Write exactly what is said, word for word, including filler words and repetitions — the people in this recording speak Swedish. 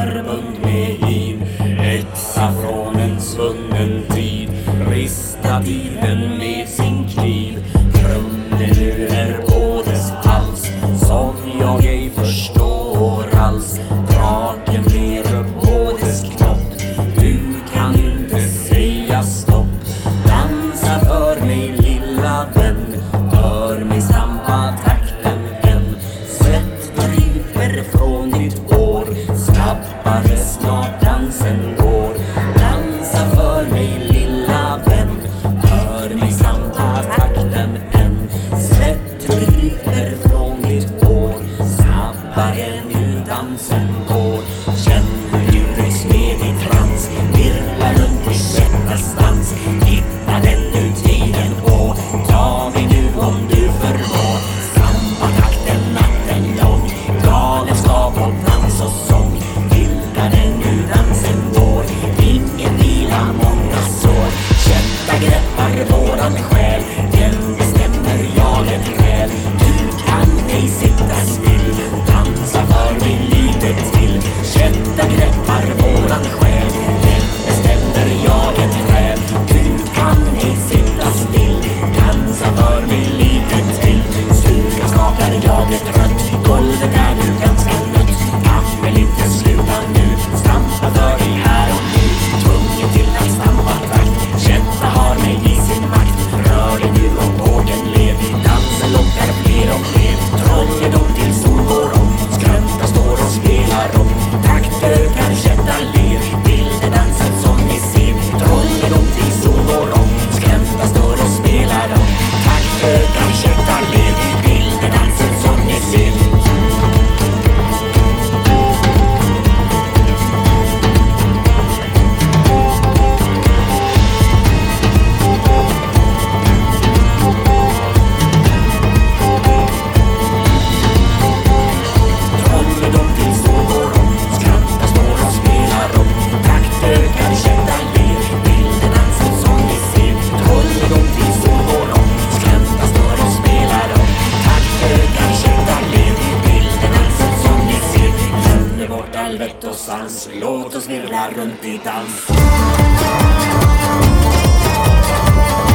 armbund med hiv, häxa från en svunnen tid, rista tiden med sin kniv. Trummelurer på dess hals, som jag ej förstår alls. Draken lever på dess knopp, du kan inte säga stopp. Dansa för mig lilla vän, hör mig stampa takten än. Svett dryper från ditt hår, snabbare snart dansen går. Dansa för mig lilla vän, hör mig stampa takten än. Svett dryper från ditt hår, snabbare nu dansen går. Känner du rycks med i trans, virvlar runt i svettas dans. Hitta den nu tiden och ta mig nu om du förmår. Stampa takten natten lång, galenskap och dans och sång. Vilka den nu dansen går, ingen vila, många sår. Kätta greppar våran själ, den bestämmer jaget själ. Du kan ej sitta still, dansa för min livet till. Kätta greppar våran själ, den bestämmer jaget själ. Du kan ej sitta still, dansa för min livet till. Stugan skakar jaget rött, golvet är nu ganska nött. Kan väl inte sluta nu, stampa för dig här och nu. Tvungen till att stampa takt, Kätta har mig i sin makt. Rör dig nu om bågen led, dansen lockar fler och fler. Trolledom till sol går om, skrönta står och spelar om. Takt ökar, Kätta ler, bilderdansen som ni ser. Trolledom till sol går om, skrönta står och spelar om. Takt ökar, Kätta ler, bilderdansen som ni ser. Låt oss virvla runt i dans.